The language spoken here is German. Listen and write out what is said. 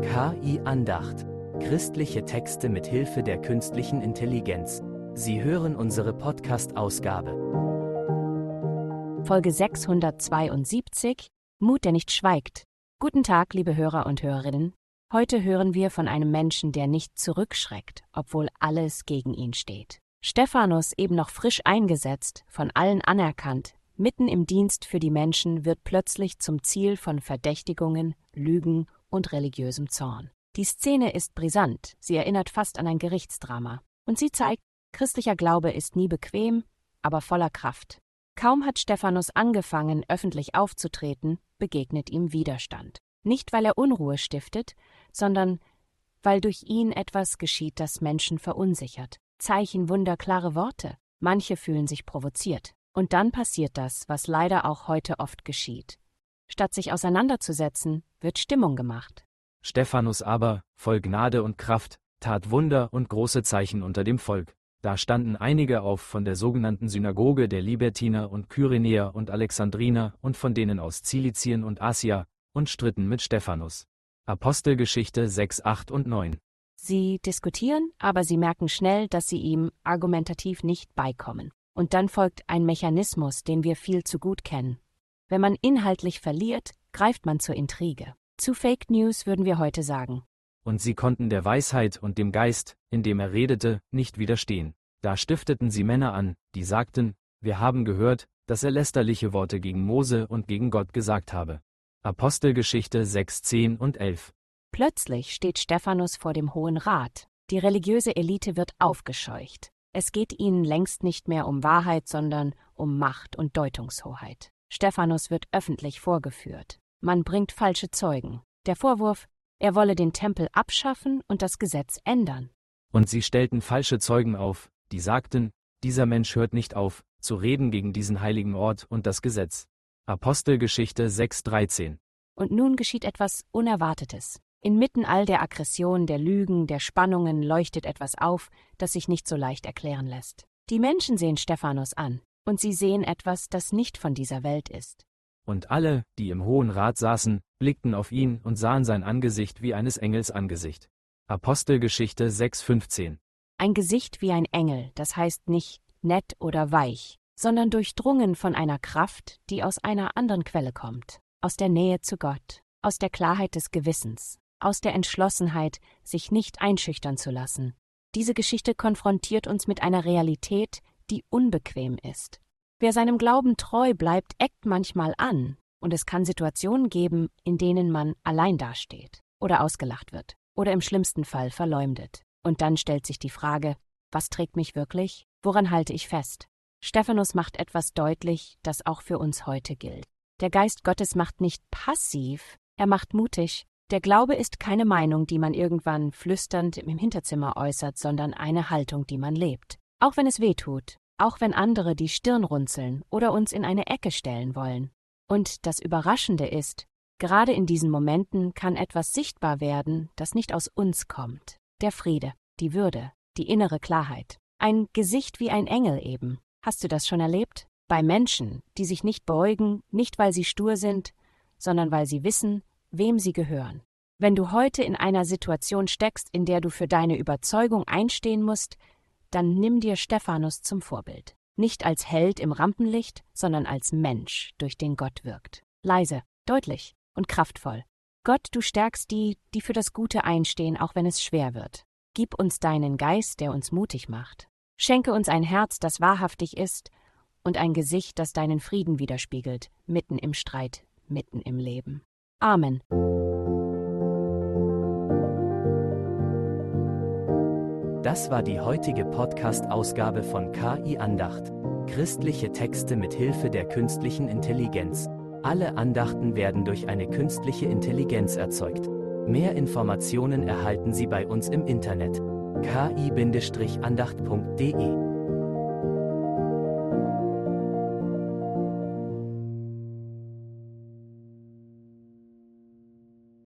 KI Andacht. Christliche Texte mit Hilfe der künstlichen Intelligenz. Sie hören unsere Podcast-Ausgabe. Folge 672. Mut, der nicht schweigt. Guten Tag, liebe Hörer und Hörerinnen. Heute hören wir von einem Menschen, der nicht zurückschreckt, obwohl alles gegen ihn steht. Stephanus, eben noch frisch eingesetzt, von allen anerkannt, mitten im Dienst für die Menschen, wird plötzlich zum Ziel von Verdächtigungen, Lügen und religiösem Zorn. Die Szene ist brisant, sie erinnert fast an ein Gerichtsdrama. Und sie zeigt, christlicher Glaube ist nie bequem, aber voller Kraft. Kaum hat Stephanus angefangen, öffentlich aufzutreten, begegnet ihm Widerstand. Nicht, weil er Unruhe stiftet, sondern weil durch ihn etwas geschieht, das Menschen verunsichert. Zeichen, Wunder, klare Worte. Manche fühlen sich provoziert. Und dann passiert das, was leider auch heute oft geschieht. Statt sich auseinanderzusetzen, wird Stimmung gemacht. Stephanus aber, voll Gnade und Kraft, tat Wunder und große Zeichen unter dem Volk. Da standen einige auf von der sogenannten Synagoge der Libertiner und Kyrenäer und Alexandriner und von denen aus Zilizien und Asia und stritten mit Stephanus. Apostelgeschichte 6, 8 und 9. Sie diskutieren, aber sie merken schnell, dass sie ihm argumentativ nicht beikommen. Und dann folgt ein Mechanismus, den wir viel zu gut kennen. Wenn man inhaltlich verliert, greift man zur Intrige. Zu Fake News würden wir heute sagen. Und sie konnten der Weisheit und dem Geist, in dem er redete, nicht widerstehen. Da stifteten sie Männer an, die sagten, wir haben gehört, dass er lästerliche Worte gegen Mose und gegen Gott gesagt habe. Apostelgeschichte 6, 10 und 11. Plötzlich steht Stephanus vor dem Hohen Rat. Die religiöse Elite wird aufgescheucht. Es geht ihnen längst nicht mehr um Wahrheit, sondern um Macht und Deutungshoheit. Stephanus wird öffentlich vorgeführt. Man bringt falsche Zeugen. Der Vorwurf, er wolle den Tempel abschaffen und das Gesetz ändern. Und sie stellten falsche Zeugen auf, die sagten, dieser Mensch hört nicht auf, zu reden gegen diesen heiligen Ort und das Gesetz. Apostelgeschichte 6, 13. Und nun geschieht etwas Unerwartetes. Inmitten all der Aggression, der Lügen, der Spannungen leuchtet etwas auf, das sich nicht so leicht erklären lässt. Die Menschen sehen Stephanus an, und sie sehen etwas, das nicht von dieser Welt ist. Und alle, die im Hohen Rat saßen, blickten auf ihn und sahen sein Angesicht wie eines Engels Angesicht. Apostelgeschichte 6, 15. Ein Gesicht wie ein Engel, das heißt nicht nett oder weich, sondern durchdrungen von einer Kraft, die aus einer anderen Quelle kommt, aus der Nähe zu Gott, aus der Klarheit des Gewissens, aus der Entschlossenheit, sich nicht einschüchtern zu lassen. Diese Geschichte konfrontiert uns mit einer Realität, die unbequem ist. Wer seinem Glauben treu bleibt, eckt manchmal an, und es kann Situationen geben, in denen man allein dasteht oder ausgelacht wird oder im schlimmsten Fall verleumdet. Und dann stellt sich die Frage, was trägt mich wirklich? Woran halte ich fest? Stephanus macht etwas deutlich, das auch für uns heute gilt. Der Geist Gottes macht nicht passiv, er macht mutig. Der Glaube ist keine Meinung, die man irgendwann flüsternd im Hinterzimmer äußert, sondern eine Haltung, die man lebt. Auch wenn es weh tut, auch wenn andere die Stirn runzeln oder uns in eine Ecke stellen wollen. Und das Überraschende ist, gerade in diesen Momenten kann etwas sichtbar werden, das nicht aus uns kommt. Der Friede, die Würde, die innere Klarheit. Ein Gesicht wie ein Engel eben. Hast du das schon erlebt? Bei Menschen, die sich nicht beugen, nicht weil sie stur sind, sondern weil sie wissen, wem sie gehören. Wenn du heute in einer Situation steckst, in der du für deine Überzeugung einstehen musst, dann nimm dir Stephanus zum Vorbild. Nicht als Held im Rampenlicht, sondern als Mensch, durch den Gott wirkt. Leise, deutlich und kraftvoll. Gott, du stärkst die, die für das Gute einstehen, auch wenn es schwer wird. Gib uns deinen Geist, der uns mutig macht. Schenke uns ein Herz, das wahrhaftig ist, und ein Gesicht, das deinen Frieden widerspiegelt, mitten im Streit, mitten im Leben. Amen. Das war die heutige Podcast-Ausgabe von KI Andacht. Christliche Texte mit Hilfe der künstlichen Intelligenz. Alle Andachten werden durch eine künstliche Intelligenz erzeugt. Mehr Informationen erhalten Sie bei uns im Internet: ki-andacht.de